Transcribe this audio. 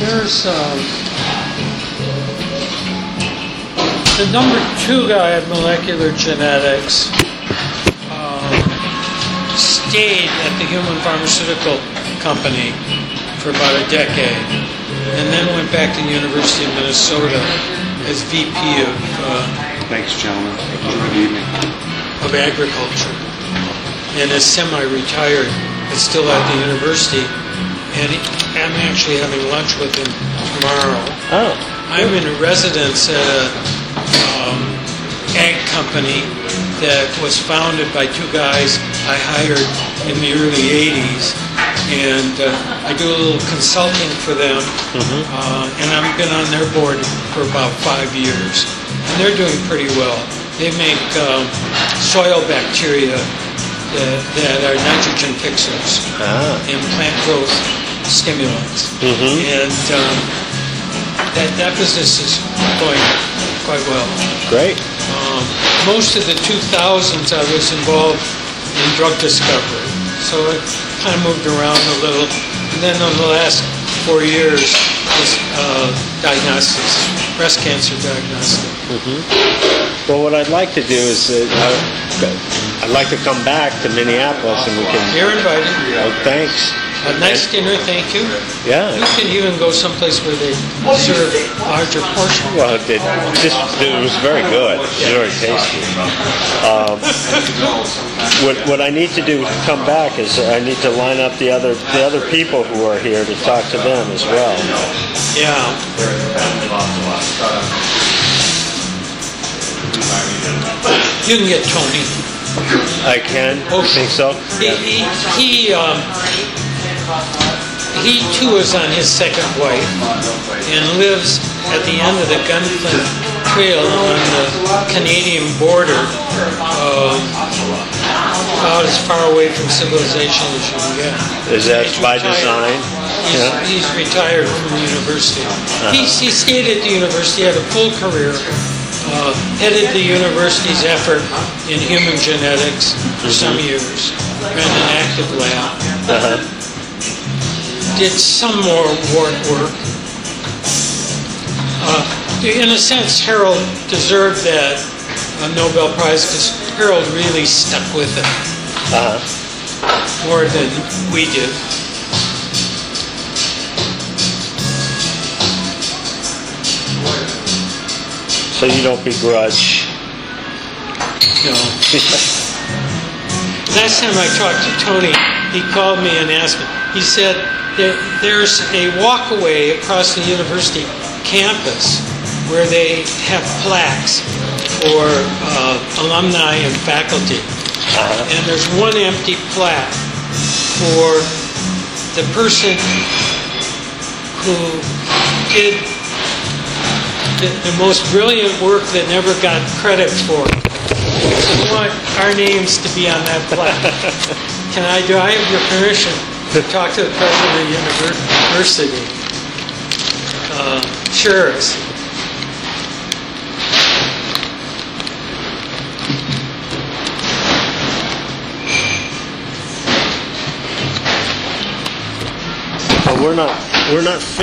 There's the number 2 guy at Molecular Genetics stayed at the Human Pharmaceutical Company for about a decade, and then went back to the University of Minnesota as VP Thanks, gentlemen. Good evening. of Agriculture, and is semi-retired, but still at the university. And I'm actually having lunch with him tomorrow. Oh. I'm in residence at a ag company that was founded by 2 guys I hired in the early 80s. And I do a little consulting for them. And I've been on their board for about 5 years. And they're doing pretty well. They make soil bacteria that are nitrogen fixers and plant growth stimulants. And that business is going quite well. Great. Most of the 2000s I was involved in drug discovery, so I kind of moved around a little. And then in the last 4 years was diagnostics, breast cancer diagnostics. Well, what I'd like to do is I'd like to come back to Minneapolis and we can... You're invited. Oh, thanks. A nice dinner, thank you. Yeah. You can even go someplace where they serve larger portions. Well, it was very good. It was very tasty. What I need to do to come back is I need to line up the other people who are here to talk to them as well. Yeah. You can get Tony. I can? Oh, think so? He too is on his second wife and lives at the end of the Gunflint Trail on the Canadian border, about as far away from civilization as you can get. Is that by design? He's retired from the university. He stayed at the university, had a full career, headed the university's effort in human genetics for some years, ran an active lab. Did some more wart work. In a sense, Harold deserved that Nobel Prize because Harold really stuck with it more than we did. So you don't begrudge? No. Last time I talked to Tony, he called me and asked me, he said, there's a walkaway across the university campus where they have plaques for alumni and faculty. And there's one empty plaque for the person who did the most brilliant work that never got credit for it. I want our names to be on that plaque. Do I have your permission to talk to the president of the university? Sure. We're not